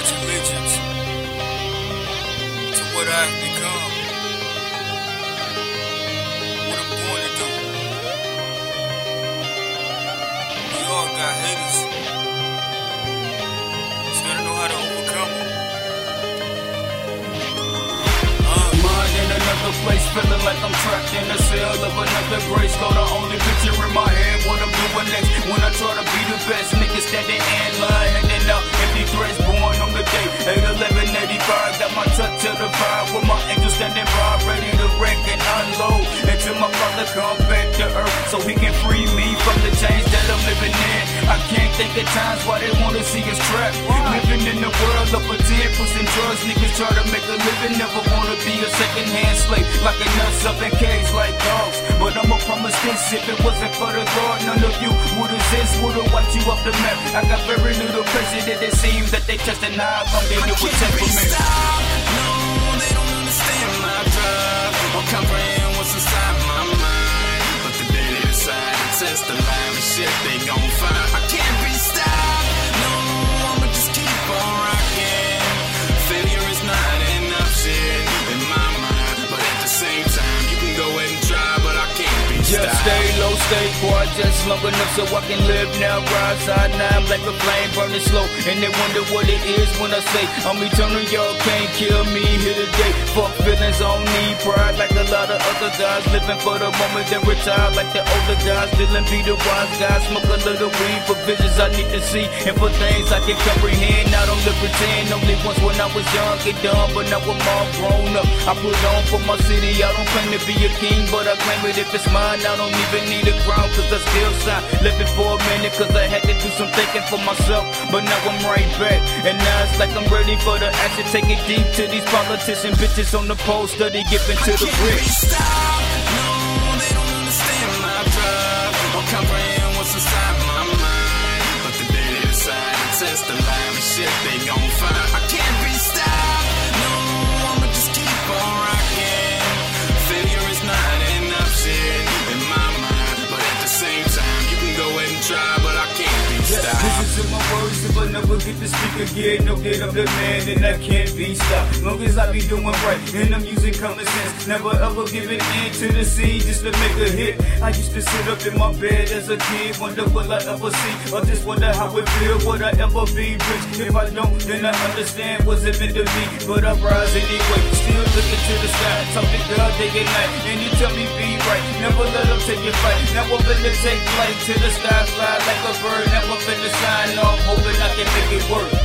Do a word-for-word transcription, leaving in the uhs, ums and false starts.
pledge allegiance to what I've become, what I'm going to do. We all got haters, just gotta know how to overcome them. Uh. Mind in another place, feeling like I'm trapped in a cell of another grace. Go the only picture in my head, what I'm doing next. When I try to be the best, niggas standing in line, handing out empty threats, born on the day eight eleven eighty-five. Got my touch to the vibe, with my angel standing by, ready to wreck and unload. Until my father come back to earth, so he can free me from the chains that I'm living in. I can't think of times why they wanna see us trapped. Living in the world of pretend, pushing drugs, niggas try to make a living. Never wanna be a second-hand slave, like a nuts up in cage like dogs. But I'ma promise this, if it wasn't for the Lord, none of you would exist, would've wiped you off the map. I got very little pleasure that it seems that they testing how long they do with temperament. No, they don't understand my drive or comprehend what's inside my mind. But the day they decide to test the line and shit, they gon' find I can't be stopped. No, I'ma just keep on rocking. Failure is not an option in my mind, but at the same time, you can go ahead and try, but I can't be stopped. Just stay low, stay quiet, just long enough so I can live now. Rise side nine, like a flame burning slow, and they wonder what it is when I say I'm eternal. Y'all can't kill me here today. Fuck feelings, I don't need pride like a lot of other guys. Living for the moment, then retire like the older guys. Still be the wise guys, smoke a little weed for visions I need to see, and for things I can comprehend. I don't live pretend. Only once when I was young and dumb, but now I'm all grown up. I put on for my city. I don't claim to be a king, but I claim it if it's mine. I don't even need a crown, cause I still shine. Living for a minute, cause I had to do some thinking for myself. But now I'm right back, and now it's like I'm ready for the action. Take it deep to these politician bitches on the pole, study giving to the rich. No, they don't understand my drive or comprehend what's inside my mind. But the day they decide to test the line and shit, they gon' find I can't be stopped. No, I'ma just keep on rocking. Failure is not an option in my mind, but at the same time, you can go ahead and try, but I can't be stopped. Listen to my words, if I never get to speak again, know that I'm the man and I can't be stopped. Long as I be doing right, and I'm using common sense, never ever giving in to the sea just to make a hit. I used to sit up in my bed as a kid, wonder will I ever see, or just wonder how it feel, would I ever be rich? If I don't, then I understand what's it meant to be, but I rise anyway, still looking to the sky, talk to God day and night, and you tell me be right, never let them take your fight, now I'm finna take flight to the sky, fly like a bird, never finna sign off, hoping I can make it work.